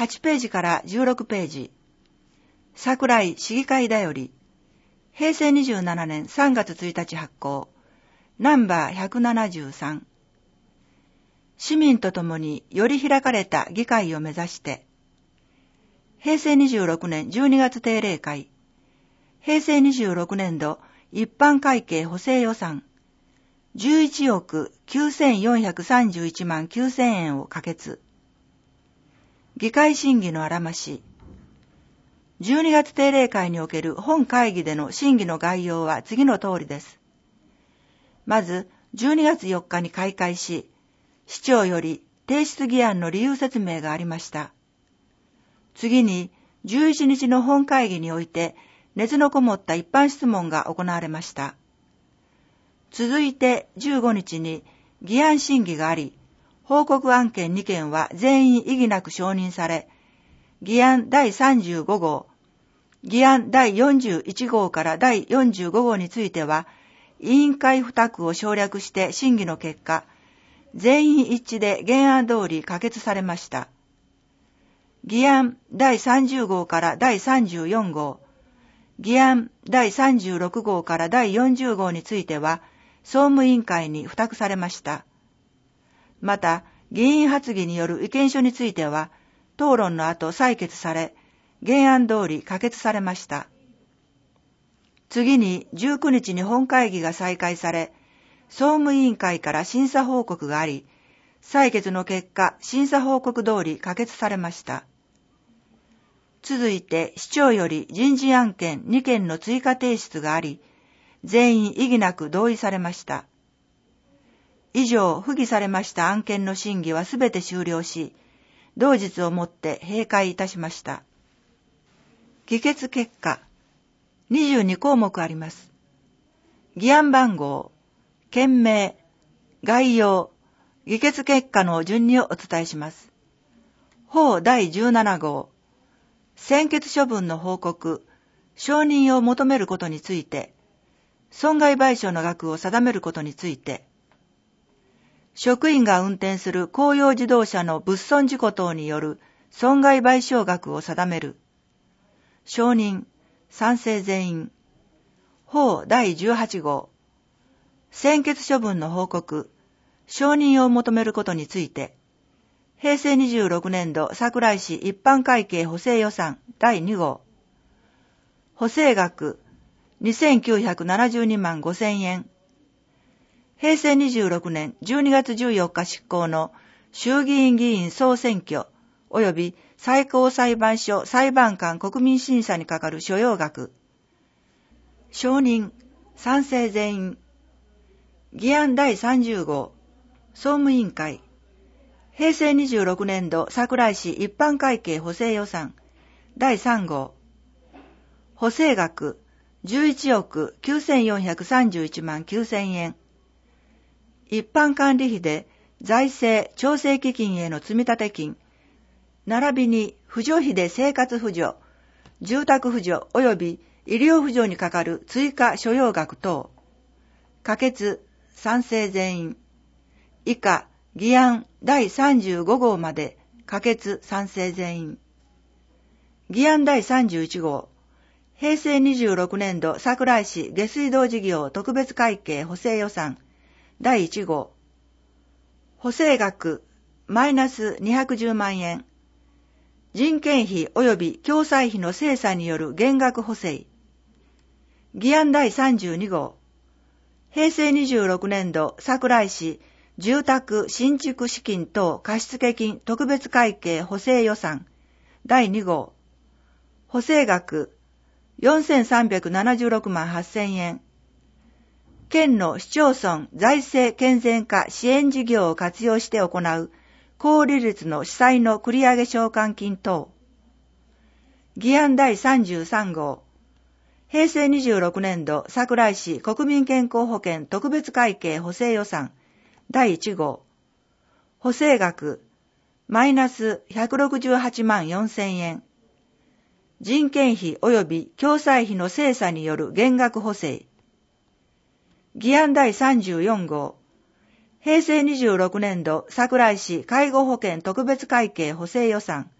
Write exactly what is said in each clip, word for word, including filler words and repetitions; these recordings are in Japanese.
はちページからじゅうろくページ。桜井市議会だより。へいせいにじゅうななねんさんがつついたち発行。ナンバーひゃくななじゅうさん。市民と共により開かれた議会を目指して。へいせいにじゅうろくねんじゅうにがつ定例会。へいせいにじゅうろくねん度一般会計補正予算。じゅういちおくきゅうせんよんひゃくさんじゅういちまんきゅうせんえんを可決。議会審議のあらまし。じゅうにがつ定例会における本会議での審議の概要は次の通りです。まず、じゅうにがつよっかに開会し、市長より提出議案の理由説明がありました。次に、じゅういちにちの本会議において、熱のこもった一般質問が行われました。続いてじゅうごにちに議案審議があり、報告案件にけんは全員異議なく承認され、議案だいさんじゅうごごう、議案だいよんじゅういちごうからだいよんじゅうごごうについては、委員会付託を省略して審議の結果、全員一致で原案通り可決されました。議案だいさんじゅうごうからだいさんじゅうよんごう、議案だいさんじゅうろくごうからだいよんじゅうごうについては、総務委員会に付託されました。また、議員発議による意見書については、討論の後採決され、原案通り可決されました。次にじゅうくにちに本会議が再開され、総務委員会から審査報告があり、採決の結果、審査報告通り可決されました。続いて、市長より人事案件にけんの追加提出があり、全員異議なく同意されました。以上、付議されました案件の審議はすべて終了し、同日をもって閉会いたしました。議決結果、にじゅうにこうもくあります。議案番号、件名、概要、議決結果の順にをお伝えします。法だいじゅうななごう、専決処分の報告、承認を求めることについて、損害賠償の額を定めることについて、職員が運転する公用自動車の物損事故等による損害賠償額を定める。承認、賛成全員。法だいじゅうはちごう、専決処分の報告、承認を求めることについて、へいせいにじゅうろくねん度桜井市一般会計補正予算だいにごう。補正額にせんきゅうひゃくななじゅうにまんごせんえん。へいせいにじゅうろくねんじゅうにがつじゅうよっか執行の衆議院議員総選挙及び最高裁判所裁判官国民審査にかかる所要額。承認、賛成全員。議案だいさんじゅうごう、総務委員会。へいせいにじゅうろくねん度桜井市一般会計補正予算だいさんごう。補正額じゅういちおくきゅうせんよんひゃくさんじゅういちまんきゅうせんえん。一般管理費で財政調整基金への積立金、並びに扶助費で生活扶助、住宅扶助及び医療扶助にかかる追加所要額等。可決、賛成全員。以下、議案だいさんじゅうごごうまで可決、賛成全員。議案だいさんじゅういちごう。へいせいにじゅうろくねん度桜井市下水道事業特別会計補正予算だいいちごう。補正額マイナスにひゃくじゅうまんえん。人件費及び共済費の精査による減額補正。議案だいさんじゅうにごう。へいせいにじゅうろくねん度桜井市住宅新築資金等貸付金特別会計補正予算だいにごう。補正額よんせんさんびゃくななじゅうろくまんはっせんえん。県の市町村財政健全化支援事業を活用して行う高利率の市債の繰り上げ償還金等。議案だいさんじゅうさんごう。へいせいにじゅうろくねん度桜井市国民健康保険特別会計補正予算だいいちごう。補正額マイナスひゃくろくじゅうはちまんよんせんえん。人件費及び共済費の精査による減額補正。議案だいさんじゅうよんごう。へいせいにじゅうろくねん度桜井市介護保険特別会計補正予算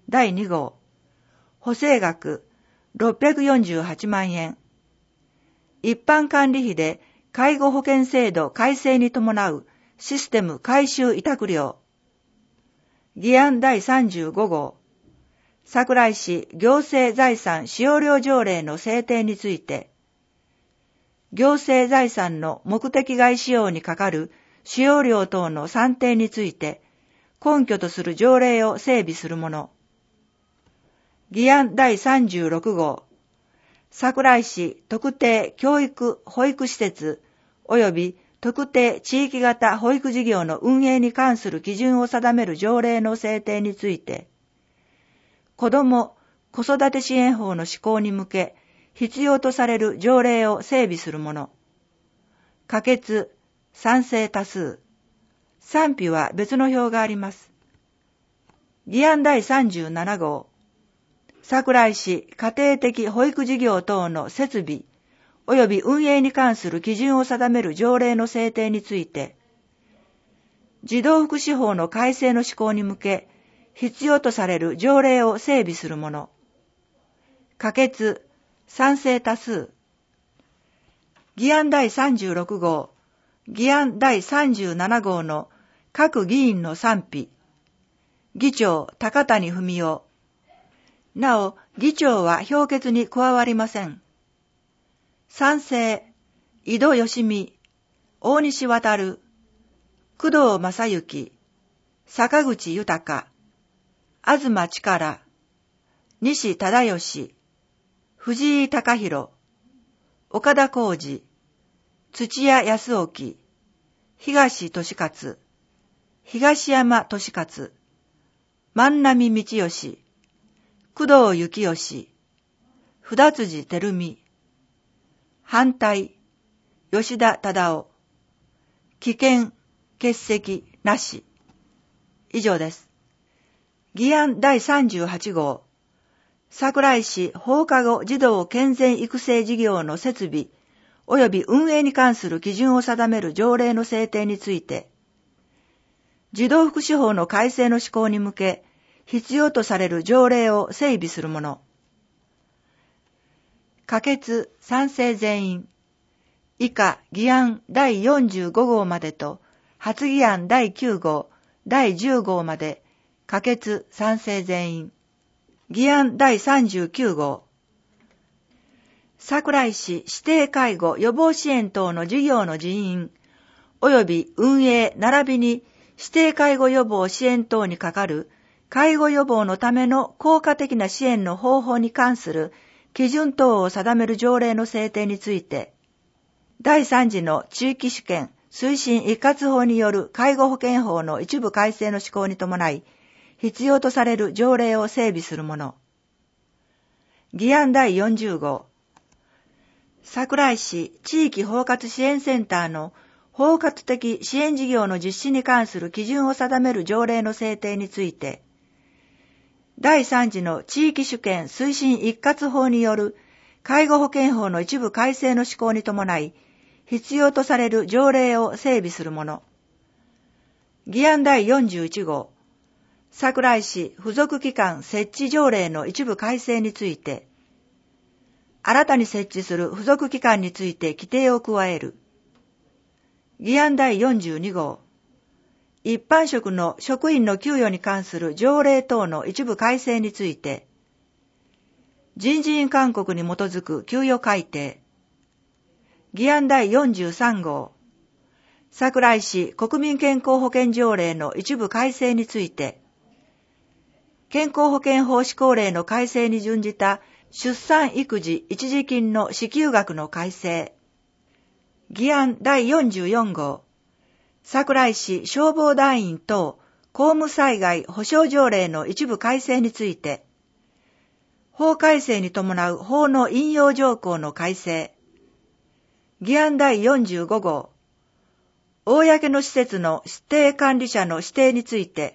だいに号、補正額ろっぴゃくよんじゅうはちまんえん。一般管理費で介護保険制度改正に伴うシステム改修委託料。議案だいさんじゅうご号、桜井市行政財産使用料条例の制定について、行政財産の目的外使用にかかる使用料等の算定について根拠とする条例を整備するもの。議案だいさんじゅうろく号、桜井市特定教育保育施設及び特定地域型保育事業の運営に関する基準を定める条例の制定について、子ども・子育て支援法の施行に向け必要とされる条例を整備するもの。可決、賛成多数。賛否は別の票があります。議案だいさんじゅうなな号、桜井市家庭的保育事業等の設備及び運営に関する基準を定める条例の制定について、児童福祉法の改正の施行に向け必要とされる条例を整備するもの。可決、賛成多数。議案だいさんじゅうろく号、議案だいさんじゅうなな号の各議員の賛否。議長、高谷文夫。なお、議長は評決に加わりません。賛成、井戸義美、大西航、工藤正幸、坂口豊、東力、西忠義、藤井貴弘、岡田浩二、土屋康興、東俊勝、東山俊勝、万波道義、工藤幸義、札辻照美。反対、吉田忠夫。棄権、欠席、なし。以上です。議案だいさんじゅうはち号、桜井市放課後児童健全育成事業の設備及び運営に関する基準を定める条例の制定について、児童福祉法の改正の施行に向け必要とされる条例を整備するもの。可決、賛成全員。以下議案だいよんじゅうご号までと発議案だいきゅう号、だいじゅう号まで可決、賛成全員。議案だいさんじゅうきゅう号、桜井市指定介護予防支援等の事業の人員及び運営並びに指定介護予防支援等にかかる介護予防のための効果的な支援の方法に関する基準等を定める条例の制定について、だいさん次の地域主権推進一括法による介護保険法の一部改正の施行に伴い、必要とされる条例を整備するもの。議案だいよんじゅう号、桜井市地域包括支援センターの包括的支援事業の実施に関する基準を定める条例の制定について、だいさん次の地域主権推進一括法による介護保険法の一部改正の施行に伴い、必要とされる条例を整備するもの。議案だいよんじゅういち号、桜井市付属機関設置条例の一部改正について、新たに設置する付属機関について規定を加える。議案だいよんじゅうに号、一般職の職員の給与に関する条例等の一部改正について、人事院勧告に基づく給与改定。議案だいよんじゅうさん号、桜井市国民健康保険条例の一部改正について、健康保険法施行令の改正に準じた出産育児一時金の支給額の改正。議案だいよんじゅうよん号、桜井市消防団員等公務災害保障条例の一部改正について、法改正に伴う法の引用条項の改正。議案だいよんじゅうご号、公の施設の指定管理者の指定について、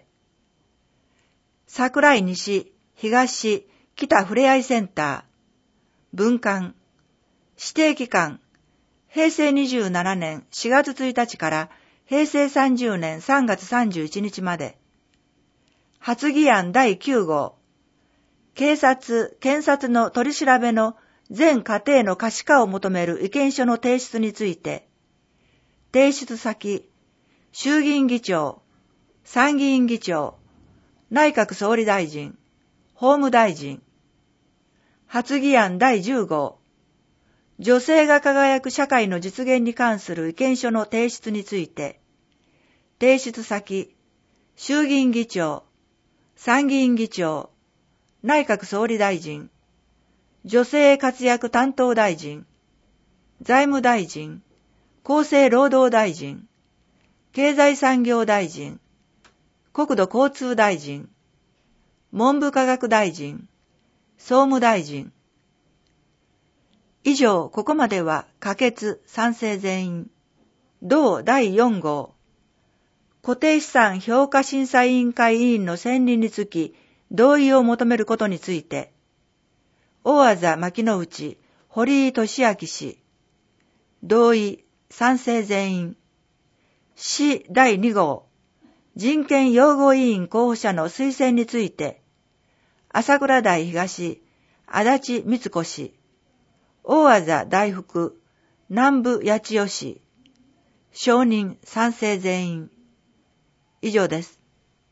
桜井西、東、北ふれあいセンター、分館、指定期間、へいせいにじゅうななねんしがつついたちからへいせいさんじゅうねんさんがつさんじゅういちにちまで。発議案だいきゅう号、 警察、検察の取り調べの全過程の可視化を求める意見書の提出について、提出先、衆議院議長、参議院議長、内閣総理大臣、法務大臣、発議案だいじゅう号、女性が輝く社会の実現に関する意見書の提出について、提出先、衆議院議長、参議院議長、内閣総理大臣、女性活躍担当大臣、財務大臣、厚生労働大臣、経済産業大臣、国土交通大臣、文部科学大臣、総務大臣。以上、ここまでは可決賛成全員。同だいよん号、固定資産評価審査委員会委員の選任につき同意を求めることについて、大字牧之内、堀井俊明氏、同意賛成全員。市だいに号、人権擁護委員候補者の推薦について、朝倉台東、足立光子氏、大字大福、南部八千代氏、承認賛成全員。以上です。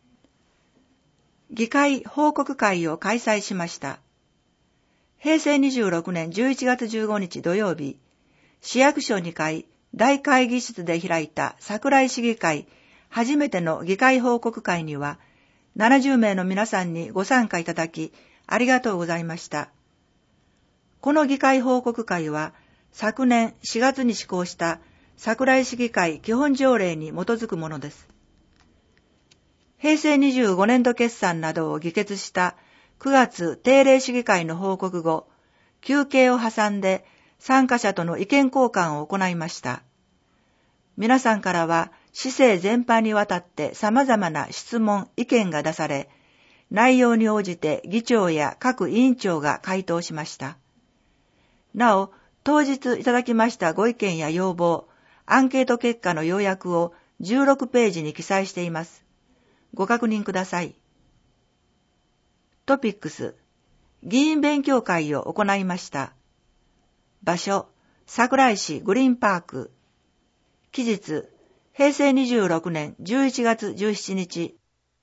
議会報告会を開催しました。へいせいにじゅうろくねんじゅういちがつじゅうごにち土曜日、市役所にかい大会議室で開いた桜井市議会初めての議会報告会には、ななじゅうめいの皆さんにご参加いただき、ありがとうございました。この議会報告会は、昨年しがつに施行した桜井市議会基本条例に基づくものです。へいせいにじゅうごねん度決算などを議決したくがつ定例市議会の報告後、休憩を挟んで参加者との意見交換を行いました。皆さんからは市政全般にわたって様々な質問、意見が出され、内容に応じて議長や各委員長が回答しました。なお、当日いただきましたご意見や要望、アンケート結果の要約をじゅうろくページに記載しています。ご確認ください。トピックス、議員勉強会を行いました。場所、桜井市グリーンパーク。期日、へいせいにじゅうろくねんじゅういちがつじゅうしちにち。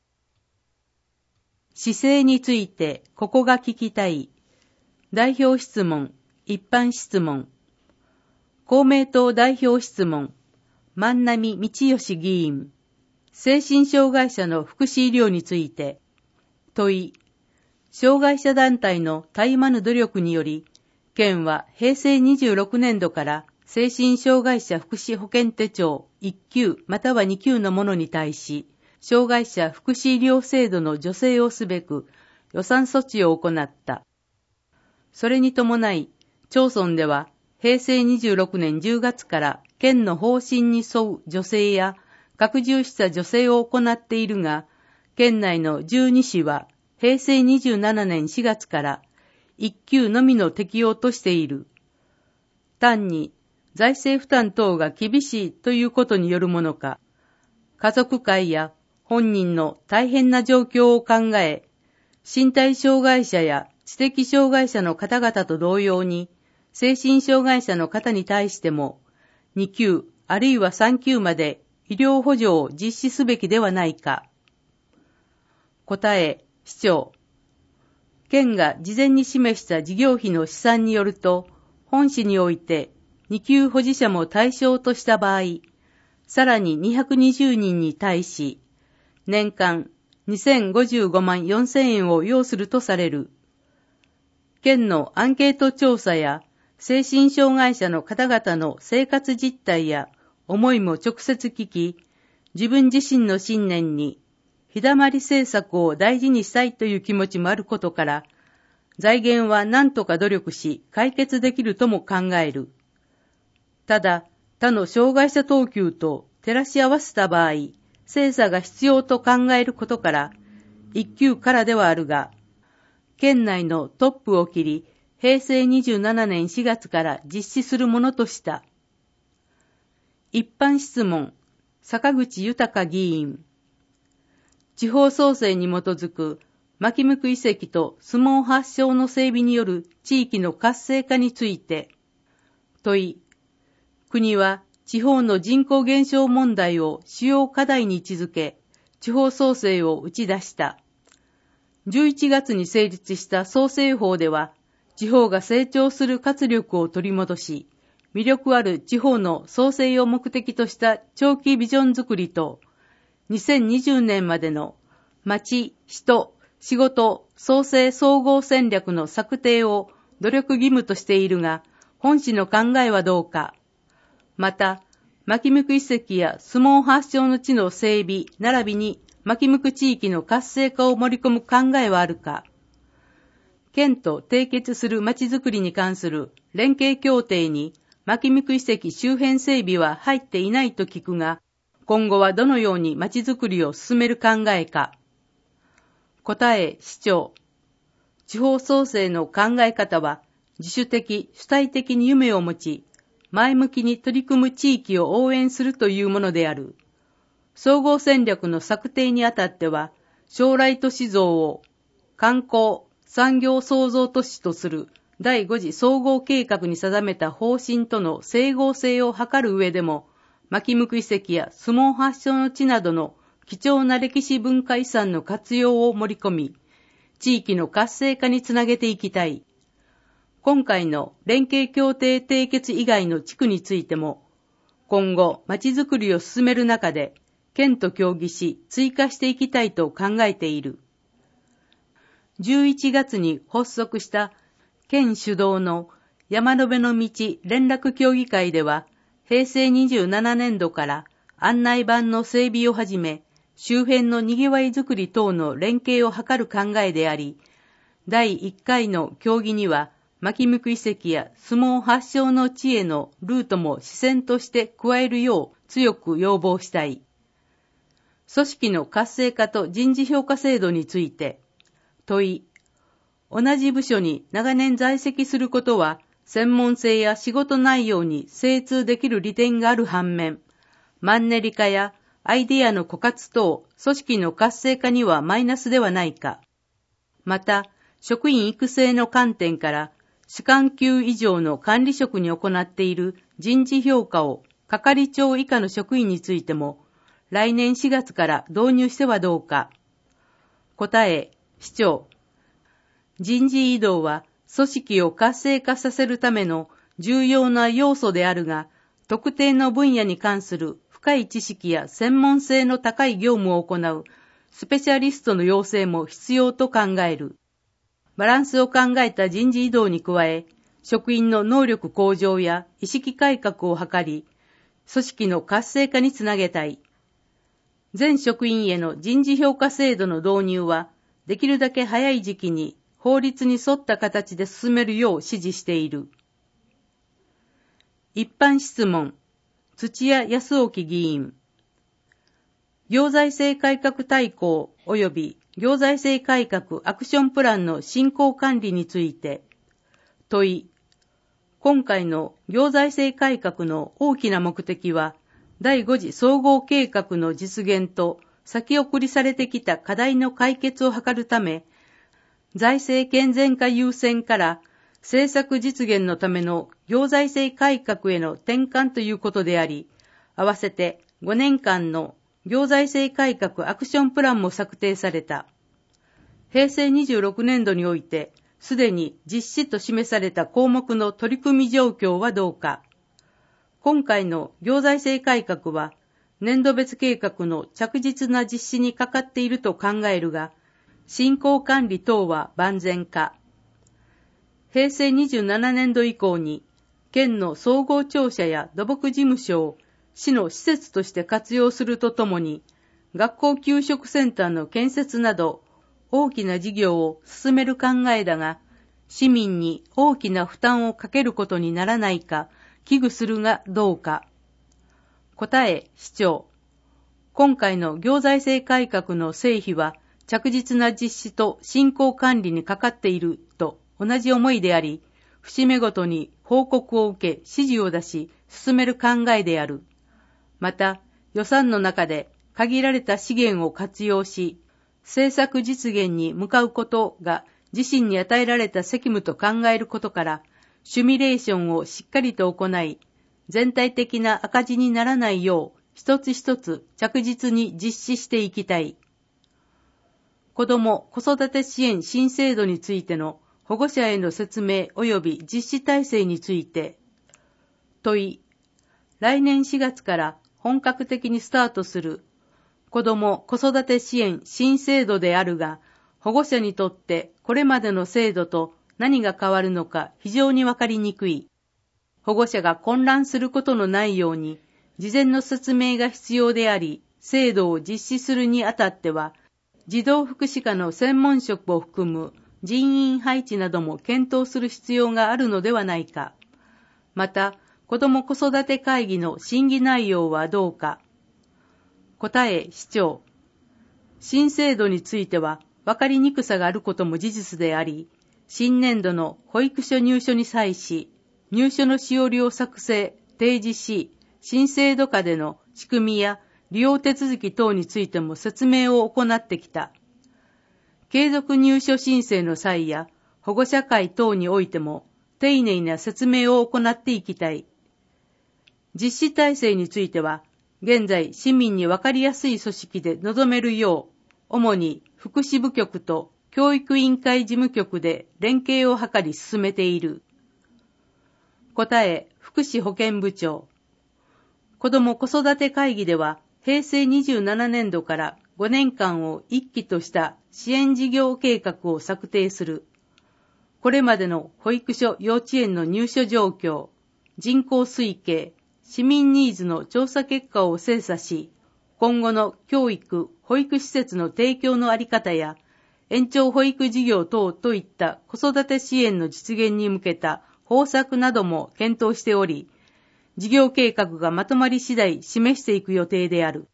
市政についてここが聞きたい。代表質問、一般質問。公明党代表質問、万波道義議員。精神障害者の福祉医療について。問い。障害者団体のたゆまぬ努力により、県はへいせいにじゅうろくねん度から精神障害者福祉保険手帳いっきゅうまたはにきゅうのものに対し、障害者福祉医療制度の助成をすべく予算措置を行った。それに伴い、町村ではへいせいにじゅうろくねんじゅうがつから県の方針に沿う助成や拡充した助成を行っているが、県内のじゅうに市はへいせいにじゅうななねんしがつからいっきゅうのみの適用としている。単に財政負担等が厳しいということによるものか、家族会や本人の大変な状況を考え、身体障害者や知的障害者の方々と同様に、精神障害者の方に対しても、にきゅうあるいはさんきゅうまで医療補助を実施すべきではないか。答え、市長。県が事前に示した事業費の試算によると、本市において、にきゅう保持者も対象とした場合、さらににひゃくにじゅうにんに対し、年間にせんごじゅうごまんよんせんえんを要するとされる。県のアンケート調査や精神障害者の方々の生活実態や思いも直接聞き、自分自身の信念に日だまり政策を大事にしたいという気持ちもあることから、財源は何とか努力し解決できるとも考える。ただ、他の障害者等級と照らし合わせた場合、精査が必要と考えることから、一級からではあるが、県内のトップを切り、へいせいにじゅうななねんしがつから実施するものとした。一般質問、坂口豊議員。地方創生に基づく牧向遺跡と相撲発祥の整備による地域の活性化について。問い。国は地方の人口減少問題を主要課題に位置づけ、地方創生を打ち出した。じゅういちがつに成立した創生法では、地方が成長する活力を取り戻し、魅力ある地方の創生を目的とした長期ビジョンづくりと、にせんにじゅうねんまでの町、人、仕事、創生総合戦略の策定を努力義務としているが、本市の考えはどうか。また、牧向遺跡や相撲発祥の地の整備並びに牧向地域の活性化を盛り込む考えはあるか。県と締結する町づくりに関する連携協定に牧向遺跡周辺整備は入っていないと聞くが、今後はどのように町づくりを進める考えか。答え、市長。地方創生の考え方は、自主的、主体的に夢を持ち、前向きに取り組む地域を応援するというものである。総合戦略の策定にあたっては、将来都市像を観光、産業創造都市とする第五次総合計画に定めた方針との整合性を図る上でも、牧向遺跡や相撲発祥の地などの貴重な歴史文化遺産の活用を盛り込み、地域の活性化につなげていきたい。今回の連携協定締結以外の地区についても、今後町づくりを進める中で、県と協議し追加していきたいと考えている。じゅういちがつに発足した県主導の山辺の道連絡協議会では、へいせいにじゅうななねんどから案内板の整備をはじめ、周辺のにぎわいづくり等の連携を図る考えであり、だいいっかいの協議には、牧向遺跡や相撲発祥の地へのルートも支線として加えるよう強く要望したい。組織の活性化と人事評価制度について、問い。同じ部署に長年在籍することは、専門性や仕事内容に精通できる利点がある反面、マンネリ化やアイデアの枯渇等、組織の活性化にはマイナスではないか。また、職員育成の観点から、主幹級以上の管理職に行っている人事評価を係長以下の職員についても、来年しがつから導入してはどうか。答え、市長。人事異動は組織を活性化させるための重要な要素であるが、特定の分野に関する深い知識や専門性の高い業務を行うスペシャリストの養成も必要と考える。バランスを考えた人事異動に加え、職員の能力向上や意識改革を図り、組織の活性化につなげたい。全職員への人事評価制度の導入は、できるだけ早い時期に法律に沿った形で進めるよう指示している。一般質問、土屋康興議員。行財政改革大綱及び行財政改革アクションプランの進行管理について、問い。今回の行財政改革の大きな目的は、第五次総合計画の実現と先送りされてきた課題の解決を図るため、財政健全化優先から政策実現のための行財政改革への転換ということであり、合わせてごねんかんの行財政改革アクションプランも策定された。へいせいにじゅうろくねんどにおいて、すでに実施と示された項目の取り組み状況はどうか。今回の行財政改革は、年度別計画の着実な実施にかかっていると考えるが、進行管理等は万全か。へいせいにじゅうななねんど以降に、県の総合庁舎や土木事務所を市の施設として活用するとともに、学校給食センターの建設など、大きな事業を進める考えだが、市民に大きな負担をかけることにならないか、危惧するがどうか。答え、市長。今回の行財政改革の成否は、着実な実施と進行管理にかかっていると同じ思いであり、節目ごとに報告を受け指示を出し進める考えである。また、予算の中で限られた資源を活用し、 政策実現に向かうことが自身に与えられた責務と考えることから、シミュレーションをしっかりと行い、全体的な赤字にならないよう一つ一つ着実に実施していきたい。子ども・子育て支援新制度についての保護者への説明及び実施体制について、問い、来年しがつから本格的にスタートする子ども・子育て支援新制度であるが、保護者にとってこれまでの制度と何が変わるのか非常にわかりにくい。保護者が混乱することのないように、事前の説明が必要であり、制度を実施するにあたっては、児童福祉課の専門職を含む人員配置なども検討する必要があるのではないか。また、子ども子育て会議の審議内容はどうか。答え、市長。新制度については分かりにくさがあることも事実であり、新年度の保育所入所に際し、入所のしおりを作成、提示し、新制度下での仕組みや利用手続き等についても説明を行ってきた。継続入所申請の際や保護者会等においても丁寧な説明を行っていきたい。実施体制については、現在市民に分かりやすい組織で臨めるよう、主に福祉部局と教育委員会事務局で連携を図り進めている。答え、福祉保健部長。子ども子育て会議では、平成にじゅうななねんどからごねんかんを一期とした支援事業計画を策定する。これまでの保育所・幼稚園の入所状況、人口推計、市民ニーズの調査結果を精査し、今後の教育・保育施設の提供のあり方や、延長保育事業等といった子育て支援の実現に向けた方策なども検討しており、事業計画がまとまり次第示していく予定である。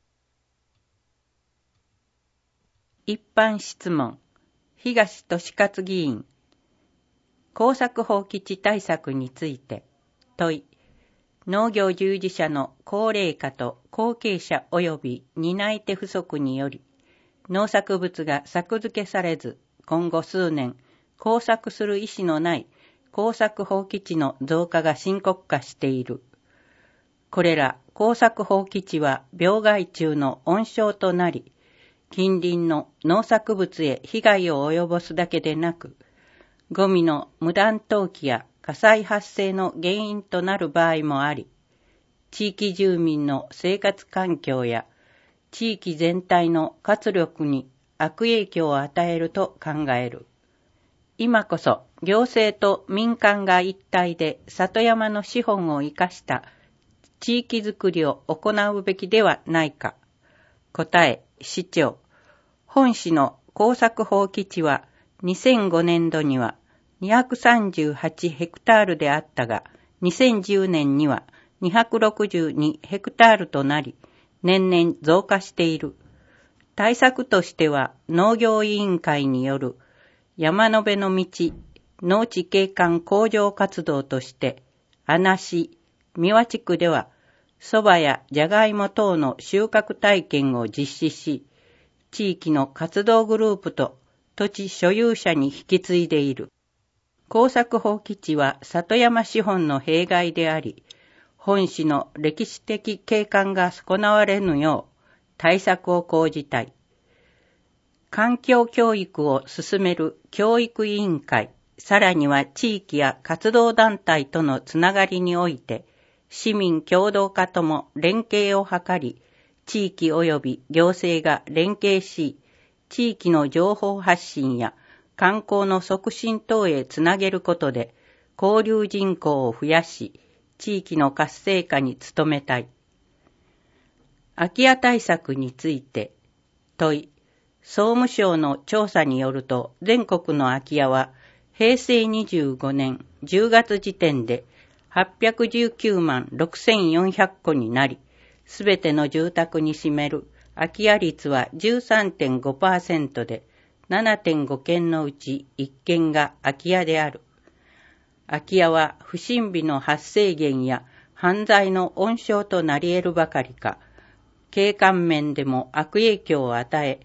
一般質問。東俊勝議員。耕作放棄地対策について。問い。農業従事者の高齢化と後継者及び担い手不足により、農作物が作付けされず、今後数年、耕作する意思のない耕作放棄地の増加が深刻化している。これら耕作放棄地は病害虫の温床となり、近隣の農作物へ被害を及ぼすだけでなく、ゴミの無断投棄や火災発生の原因となる場合もあり、地域住民の生活環境や地域全体の活力に悪影響を与えると考える。今こそ行政と民間が一体で里山の資本を生かした地域づくりを行うべきではないか。答え、市長。本市の耕作放棄地はにせんごねんどにはにひゃくさんじゅうはちヘクタールであったが、にせんじゅうねんにはにひゃくろくじゅうにヘクタールとなり、年々増加している。対策としては農業委員会による山辺の道、農地景観向上活動として、穴市、三輪地区では、蕎麦やじゃがいも等の収穫体験を実施し、地域の活動グループと土地所有者に引き継いでいる。耕作放棄地は里山資本の弊害であり、本市の歴史的景観が損なわれぬよう対策を講じたい。環境教育を進める教育委員会、さらには地域や活動団体とのつながりにおいて、市民共同化とも連携を図り、地域及び行政が連携し、地域の情報発信や観光の促進等へつなげることで、交流人口を増やし、地域の活性化に努めたい。空き家対策について、問い。総務省の調査によると、全国の空き家は、平成にじゅうごねんじゅうがつ時点ではっぴゃくじゅうきゅうまんろくせんよんひゃくこになり、すべての住宅に占める空き家率は じゅうさんてんごパーセント で、ななてんごけんのうちいっけんが空き家である。空き家は不審火の発生源や犯罪の温床となり得るばかりか、景観面でも悪影響を与え、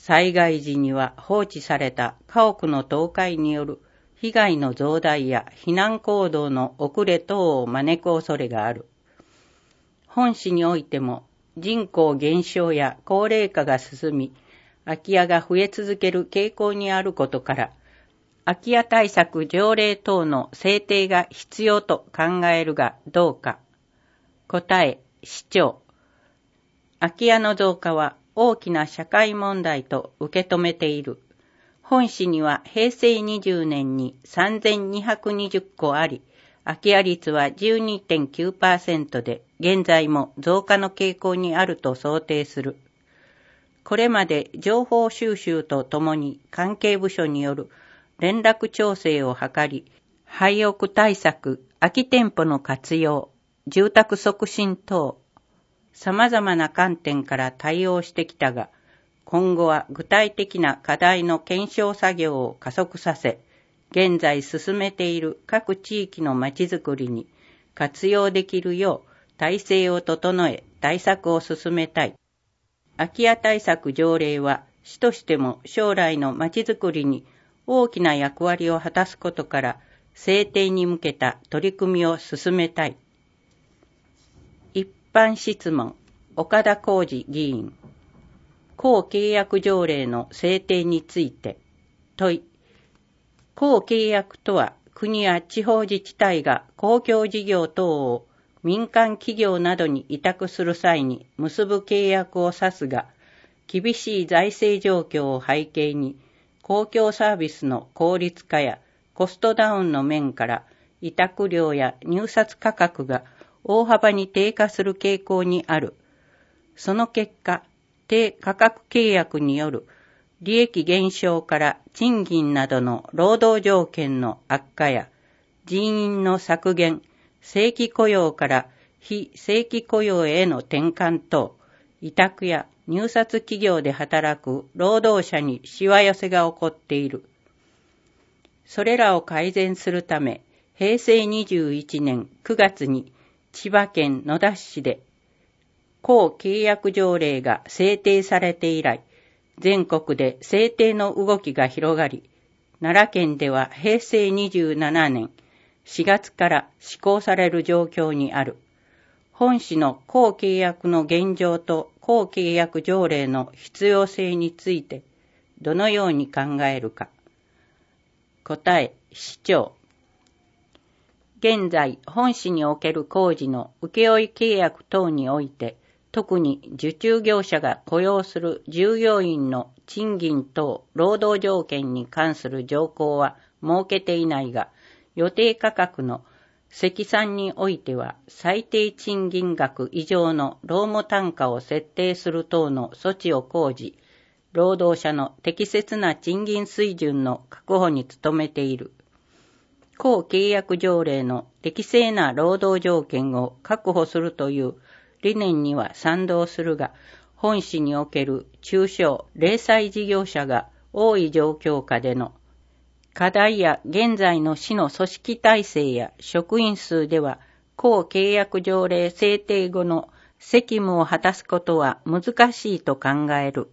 災害時には放置された家屋の倒壊による被害の増大や避難行動の遅れ等を招く恐れがある。本市においても人口減少や高齢化が進み、空き家が増え続ける傾向にあることから、空き家対策条例等の制定が必要と考えるがどうか。答え、市長。空き家の増加は大きな社会問題と受け止めている。本市にはへいせいにじゅうねんにさんぜんにひゃくにじゅっこあり、空き家率は じゅうにてんきゅうパーセント で、現在も増加の傾向にあると想定する。これまで情報収集とともに関係部署による連絡調整を図り、廃屋対策、空き店舗の活用、住宅促進等、様々な観点から対応してきたが、今後は具体的な課題の検証作業を加速させ、現在進めている各地域のまちづくりに活用できるよう体制を整え対策を進めたい。空き家対策条例は市としても将来のまちづくりに大きな役割を果たすことから制定に向けた取り組みを進めたい。一般質問、岡田浩二議員。公契約条例の制定について問い。公契約とは国や地方自治体が公共事業等を民間企業などに委託する際に結ぶ契約を指すが、厳しい財政状況を背景に公共サービスの効率化やコストダウンの面から委託料や入札価格が大幅に低下する傾向にある。その結果、低価格契約による利益減少から賃金などの労働条件の悪化や人員の削減、正規雇用から非正規雇用への転換等、委託や入札企業で働く労働者にしわ寄せが起こっている。それらを改善するため、へいせいにじゅういちねんくがつに千葉県野田市で公契約条例が制定されて以来、全国で制定の動きが広がり、奈良県ではへいせいにじゅうななねんしがつから施行される状況にある。本市の公契約の現状と公契約条例の必要性についてどのように考えるか。答え、市長。現在、本市における工事の請負契約等において、特に受注業者が雇用する従業員の賃金等労働条件に関する条項は設けていないが、予定価格の積算においては最低賃金額以上の労務単価を設定する等の措置を講じ、労働者の適切な賃金水準の確保に努めている。公契約条例の適正な労働条件を確保するという理念には賛同するが、本市における中小零細事業者が多い状況下での課題や現在の市の組織体制や職員数では、公契約条例制定後の責務を果たすことは難しいと考える。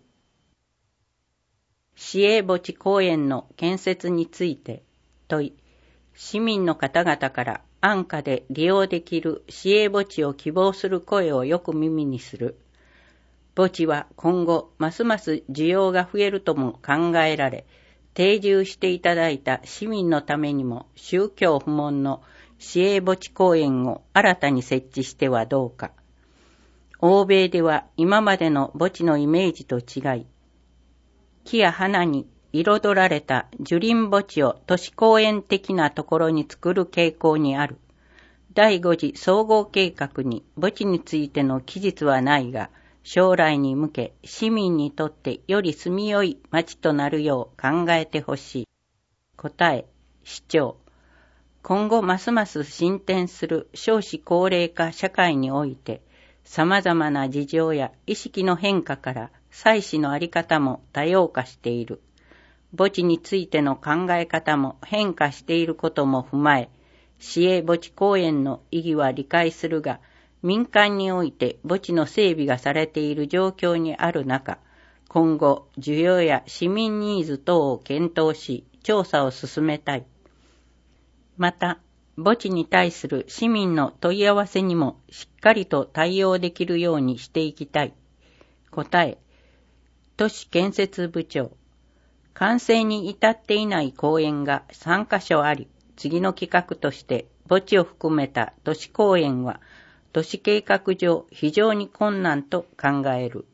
市営墓地公園の建設について問い、市民の方々から安価で利用できる市営墓地を希望する声をよく耳にする。墓地は今後ますます需要が増えるとも考えられ、定住していただいた市民のためにも宗教不問の市営墓地公園を新たに設置してはどうか。欧米では今までの墓地のイメージと違い、木や花に彩られた樹林墓地を都市公園的なところに作る傾向にある。第五次総合計画に墓地についての記述はないが、将来に向け市民にとってより住みよい町となるよう考えてほしい。答え、市長。今後ますます進展する少子高齢化社会において、様々な事情や意識の変化から祭祀のあり方も多様化している。墓地についての考え方も変化していることも踏まえ、市営墓地公園の意義は理解するが、民間において墓地の整備がされている状況にある中、 今後、需要や市民ニーズ等を検討し、調査を進めたい。また、墓地に対する市民の問い合わせにもしっかりと対応できるようにしていきたい。答え、都市建設部長。完成に至っていない公園がさんカ所あり、次の企画として墓地を含めた都市公園は都市計画上非常に困難と考える。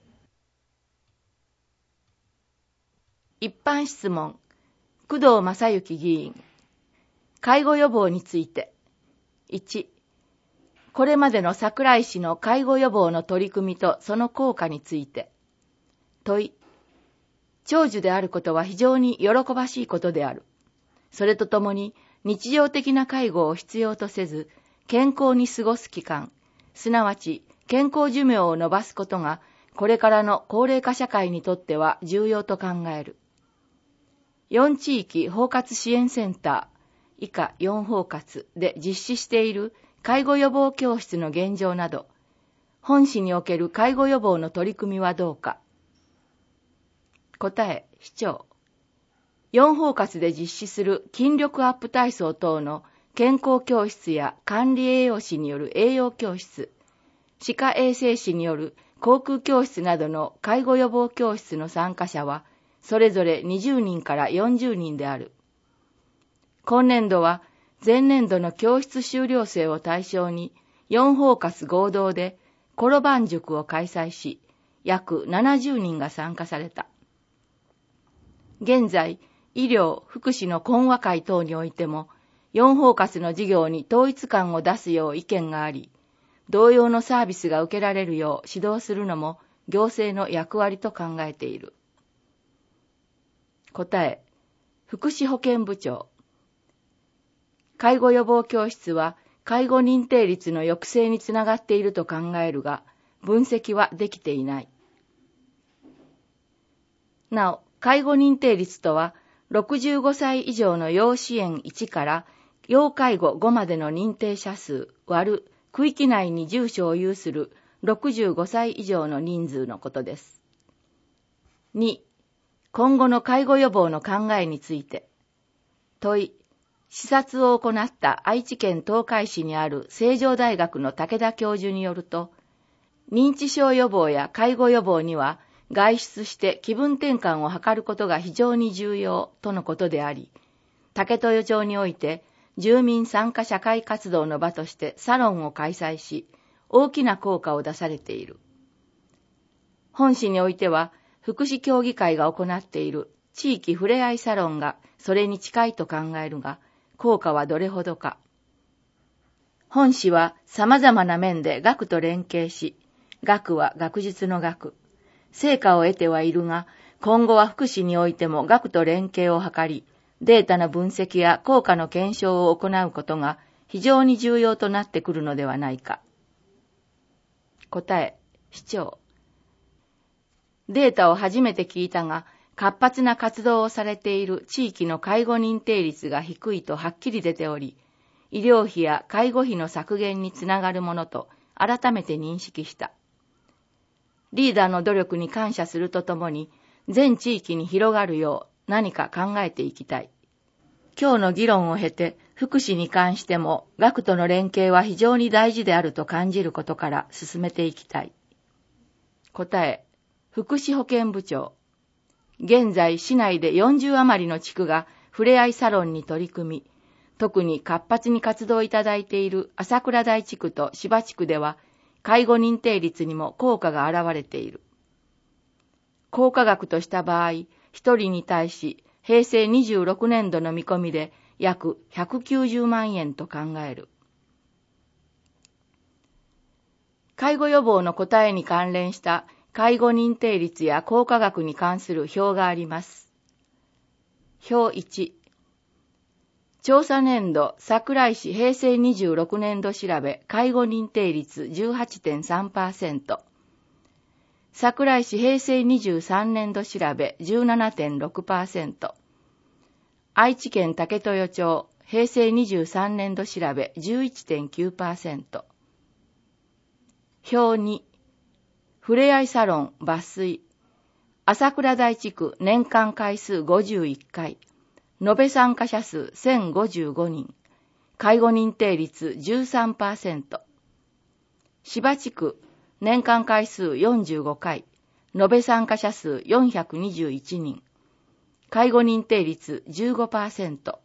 一般質問。工藤正幸議員。介護予防について。いち、これまでの桜井市の介護予防の取り組みとその効果について。問い。長寿であることは非常に喜ばしいことである。それとともに日常的な介護を必要とせず、健康に過ごす期間、すなわち健康寿命を延ばすことが、これからの高齢化社会にとっては重要と考える。よん地域包括支援センター、以下よん包括で実施している介護予防教室の現状など、本市における介護予防の取り組みはどうか。答え、市長。よん包括で実施する筋力アップ体操等の健康教室や管理栄養士による栄養教室、歯科衛生士による口腔教室などの介護予防教室の参加者は、それぞれにじゅうにんからよんじゅうにんである。今年度は前年度の教室修了生を対象によん包括合同で転番塾を開催し、約ななじゅうにんが参加された。現在、医療・福祉の懇話会等においても、よん包括の事業に統一感を出すよう意見があり、同様のサービスが受けられるよう指導するのも行政の役割と考えている。答え、福祉保健部長。介護予防教室は介護認定率の抑制につながっていると考えるが、分析はできていない。なお、介護認定率とは、ろくじゅうごさい以上の要支援いちから要介護ごまでの認定者数割る区域内に住所を有するろくじゅうごさい以上の人数のことです。に、今後の介護予防の考えについて。問い、視察を行った愛知県東海市にある成城大学の武田教授によると、認知症予防や介護予防には外出して気分転換を図ることが非常に重要とのことであり、竹豊町において住民参加社会活動の場としてサロンを開催し、大きな効果を出されている。本市においては、福祉協議会が行っている地域ふれあいサロンがそれに近いと考えるが、効果はどれほどか。本市は様々な面で学と連携し、学は学術の学、成果を得てはいるが、今後は福祉においても学と連携を図り、データの分析や効果の検証を行うことが非常に重要となってくるのではないか。答え、市長。データを初めて聞いたが、活発な活動をされている地域の介護認定率が低いとはっきり出ており、医療費や介護費の削減につながるものと改めて認識した。リーダーの努力に感謝するとともに、全地域に広がるよう何か考えていきたい。今日の議論を経て、福祉に関しても学との連携は非常に大事であると感じることから進めていきたい。答え、福祉保健部長。現在市内でよんじゅう余りの地区がふれあいサロンに取り組み、特に活発に活動いただいている朝倉台地区と芝地区では、介護認定率にも効果が現れている。効果額とした場合、ひとりに対し平成にじゅうろくねん度の見込みで約ひゃくきゅうじゅうまんえんと考える。介護予防の答えに関連した介護認定率や効果額に関する表があります。表いち。調査年度桜井市平成にじゅうろくねん度調べ介護認定率 じゅうはちてんさんパーセント。桜井市平成にじゅうさんねん度調べ じゅうななてんろくパーセント。愛知県武豊町平成にじゅうさんねん度調べ じゅういってんきゅうパーセント。表に、ふれあいサロン抜粋。 朝倉台地区年間回数ごじゅういっかい、延べ参加者数せんごじゅうごにん、介護認定率 じゅうさんパーセント。芝地区年間回数よんじゅうごかい、延べ参加者数よんひゃくにじゅういちにん、介護認定率 じゅうごパーセント。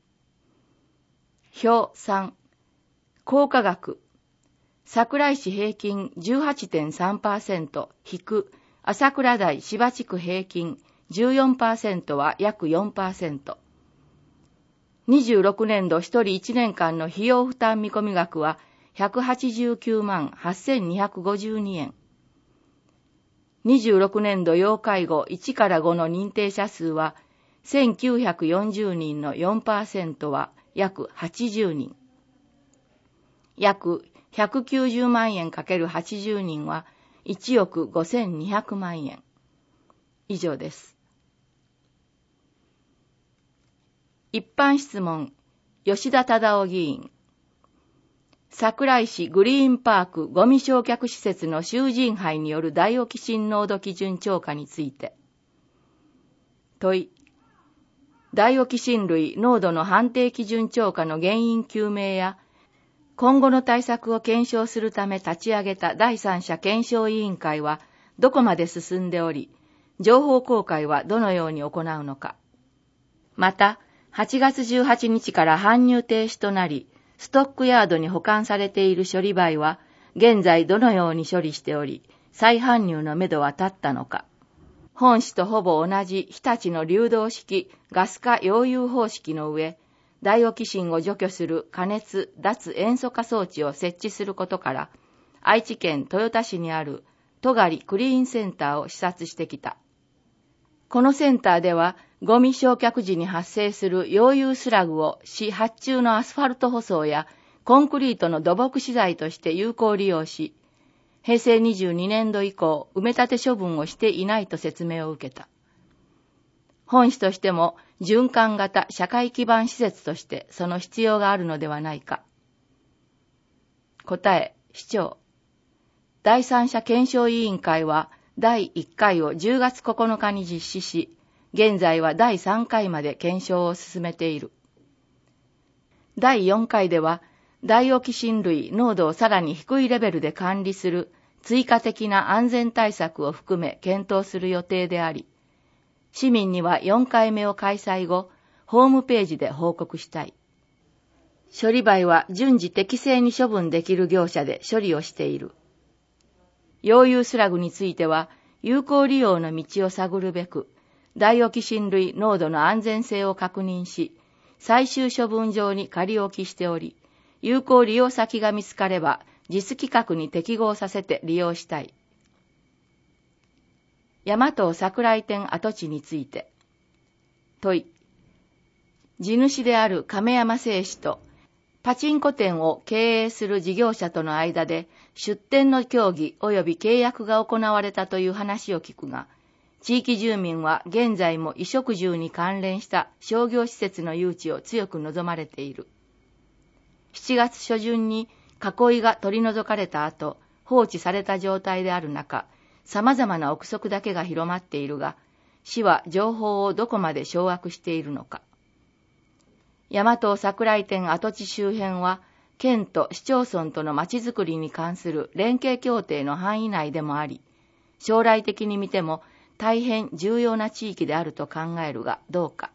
表さん、効果額。桜井市平均 じゅうはちてんさんパーセント 引く朝倉台芝地区平均 じゅうよんパーセント は約 よんパーセント。にじゅうろくねんどひとりいちねんかんの費用負担見込み額はひゃくはちじゅうきゅうまんはっせんにひゃくごじゅうにえん。にじゅうろくねんど要介護いちからごの認定者数はせんきゅうひゃくよんじゅうにんの よんパーセント は約はちじゅうにん。約ひゃくきゅうじゅうまんえん ×はちじゅうにんはいちおくごせんにひゃくまんえん。以上です。一般質問、吉田忠夫議員。桜井市グリーンパークゴミ焼却施設の囚人杯によるダイオキシン濃度基準超過について。問い。ダイオキシン類濃度の判定基準超過の原因究明や、今後の対策を検証するため立ち上げた第三者検証委員会はどこまで進んでおり、情報公開はどのように行うのか。また、はちがつじゅうはちにちから搬入停止となり、ストックヤードに保管されている処理灰は、現在どのように処理しており、再搬入のめどは立ったのか。本市とほぼ同じ日立の流動式ガス化溶融方式の上、ダイオキシンを除去する加熱脱塩素化装置を設置することから、愛知県豊田市にある戸狩クリーンセンターを視察してきた。このセンターでは、ゴミ焼却時に発生する溶融スラグを市発注のアスファルト舗装やコンクリートの土木資材として有効利用し、へいせいにじゅうにねんど以降、埋め立て処分をしていないと説明を受けた。本市としても、循環型社会基盤施設としてその必要があるのではないか。答え、市長。第三者検証委員会はだいいっかいをじゅうがつここのかに実施し、現在はだいさんかいまで検証を進めている。だいよんかいでは、ダイオキシン類濃度をさらに低いレベルで管理する追加的な安全対策を含め検討する予定であり、市民にはよんかいめを開催後、ホームページで報告したい。処理灰は順次適正に処分できる業者で処理をしている。溶融スラグについては、有効利用の道を探るべく、ダイオキシン類濃度の安全性を確認し、最終処分場に仮置きしており、有効利用先が見つかれば、実規格に適合させて利用したい。大和桜井店跡地について。問い。地主である亀山製紙と、パチンコ店を経営する事業者との間で、出店の協議及び契約が行われたという話を聞くが、地域住民は現在も衣食住に関連した商業施設の誘致を強く望まれている。しちがつしょじゅんに囲いが取り除かれた後、放置された状態である中、様々な憶測だけが広まっているが、市は情報をどこまで掌握しているのか。大和桜井店跡地周辺は、県と市町村とのまちづくりに関する連携協定の範囲内でもあり、将来的に見ても大変重要な地域であると考えるがどうか。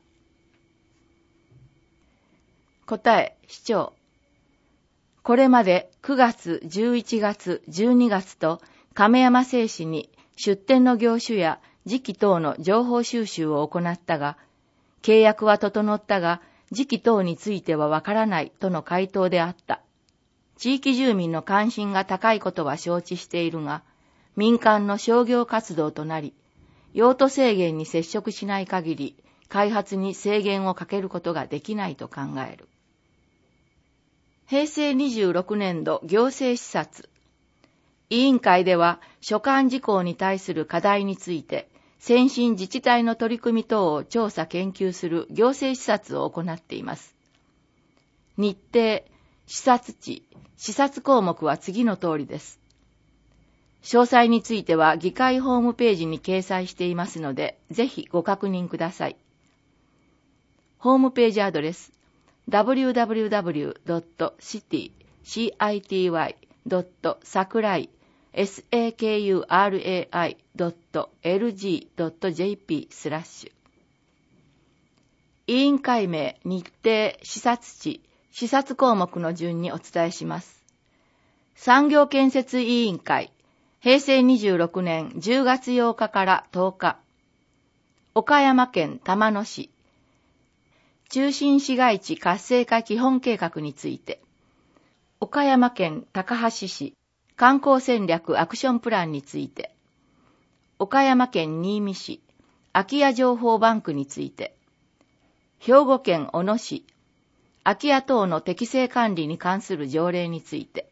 答え、市長。これまでくがつ、じゅういちがつ、じゅうにがつと亀山製紙に出店の業種や時期等の情報収集を行ったが、契約は整ったが、時期等についてはわからないとの回答であった。地域住民の関心が高いことは承知しているが、民間の商業活動となり、用途制限に接触しない限り、開発に制限をかけることができないと考える。へいせいにじゅうろくねんど行政視察。委員会では所管事項に対する課題について、先進自治体の取り組み等を調査研究する行政視察を行っています。日程、視察地、視察項目は次の通りです。 詳細については議会ホームページに掲載していますので、ぜひご確認ください。ホームページアドレス ダブリューダブリューダブリュードットシティドットサクライサクライドットエルジードットジェーピー スラッシュ委員会名、日程、視察地、視察項目の順にお伝えします。産業建設委員会、平成にじゅうろくねんじゅうがつようかからとおか、岡山県玉野市、中心市街地活性化基本計画について、岡山県高梁市、観光戦略アクションプランについて、岡山県新見市、空き家情報バンクについて、兵庫県小野市、空き家等の適正管理に関する条例について、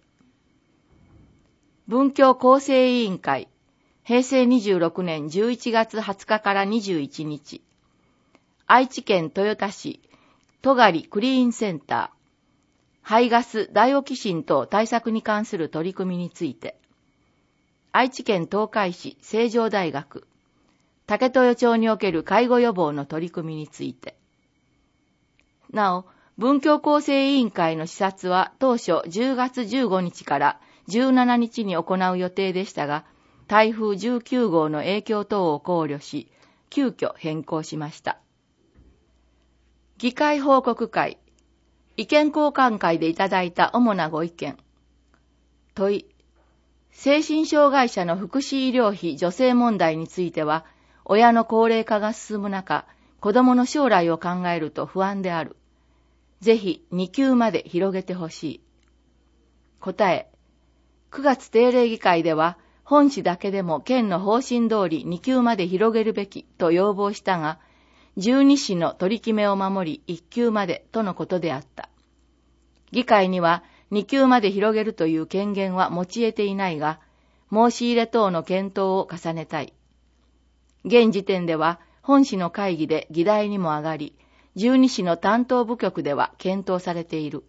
文教構成委員会、平成にじゅうろくねんじゅういちがつはつかからにじゅういちにち、愛知県豊田市、戸狩クリーンセンター、排ガス・ダイオキシン等対策に関する取り組みについて、愛知県東海市成城大学、竹豊町における介護予防の取り組みについて、なお、文教構成委員会の視察は当初じゅうがつじゅうごにちからじゅうしちにちに行う予定でしたが、台風じゅうきゅうごうの影響等を考慮し、急遽変更しました。議会報告会、意見交換会でいただいた主なご意見。問い、精神障害者の福祉医療費助成問題については、親の高齢化が進む中、子供の将来を考えると不安である。ぜひにきゅうまで広げてほしい。答え、くがつ定例議会では、本市だけでも県の方針通りにきゅうまで広げるべきと要望したが、じゅうに市の取り決めを守りいっきゅうまでとのことであった。議会にはにきゅうまで広げるという権限は持ち得ていないが、申し入れ等の検討を重ねたい。現時点では本市の会議で議題にも上がり、じゅうに市の担当部局では検討されている。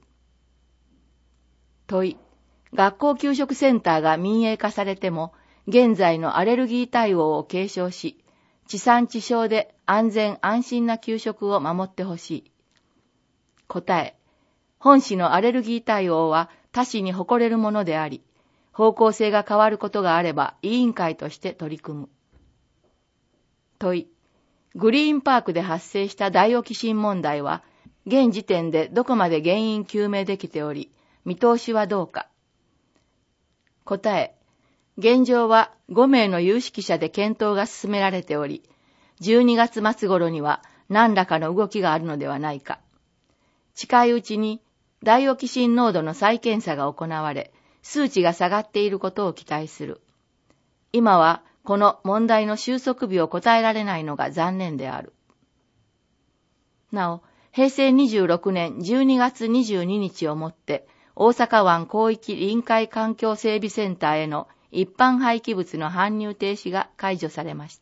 問い、学校給食センターが民営化されても、現在のアレルギー対応を継承し、地産地消で安全安心な給食を守ってほしい。答え、本市のアレルギー対応は他市に誇れるものであり、方向性が変わることがあれば委員会として取り組む。問い、グリーンパークで発生したダイオキシン問題は、現時点でどこまで原因究明できており、見通しはどうか。答え、現状はごめいの有識者で検討が進められており、じゅうにがつまつ頃には何らかの動きがあるのではないか。近いうちにダイオキシン濃度の再検査が行われ、数値が下がっていることを期待する。今はこの問題の収束日を答えられないのが残念である。なお、平成にじゅうろくねんじゅうにがつにじゅうににちをもって、大阪湾広域臨海環境整備センターへの一般廃棄物の搬入停止が解除されました。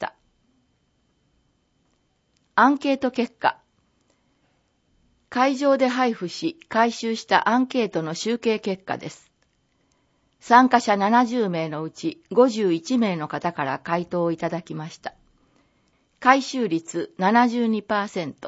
アンケート結果。会場で配布し、回収したアンケートの集計結果です。参加者ななじゅうめいのうちごじゅういちめいの方から回答をいただきました。回収率 ななじゅうにパーセント。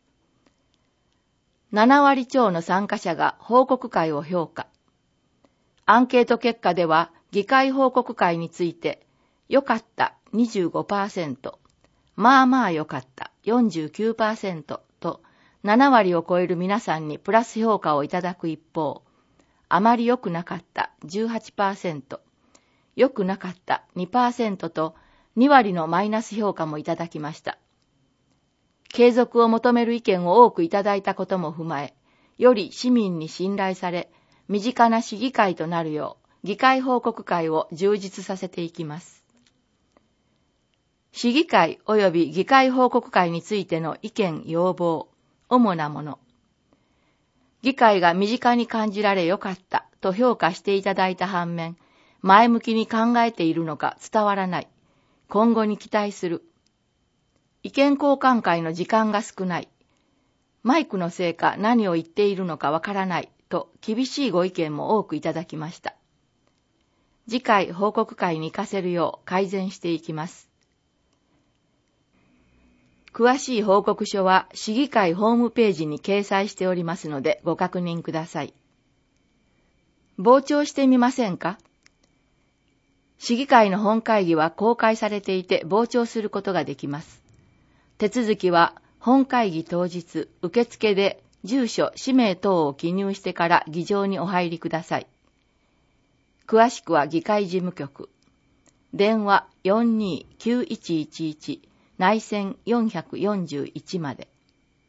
ななわり超の参加者が報告会を評価。アンケート結果では、議会報告会について、良かった にじゅうごパーセント、まあまあ良かった よんじゅうきゅうパーセント とななわりを超える皆さんにプラス評価をいただく一方、あまり良くなかった じゅうはちパーセント、良くなかった にパーセント とにわりのマイナス評価もいただきました。継続を求める意見を多くいただいたことも踏まえ、より市民に信頼され、身近な市議会となるよう、議会報告会を充実させていきます。市議会及び議会報告会についての意見要望、主なもの。議会が身近に感じられよかったと評価していただいた反面、前向きに考えているのか伝わらない。今後に期待する。意見交換会の時間が少ない。マイクのせいか何を言っているのかわからないと厳しいご意見も多くいただきました。 次回報告会に活かせるよう改善していきます。詳しい報告書は市議会ホームページに掲載しておりますのでご確認ください。傍聴してみませんか？市議会の本会議は公開されていて傍聴することができます。手続きは本会議当日、受付で住所、氏名等を記入してから議場にお入りください。詳しくは議会事務局。電話 よんにーきゅういちいちいち 内線よんよんいちまで。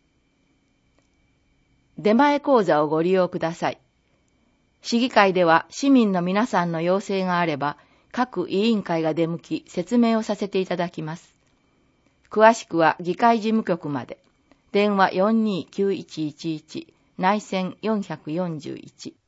出前講座をご利用ください。市議会では市民の皆さんの要請があれば、各委員会が出向き説明をさせていただきます。詳しくは議会事務局まで。電話 よんにーきゅういちいちいち 内線よんよんいち。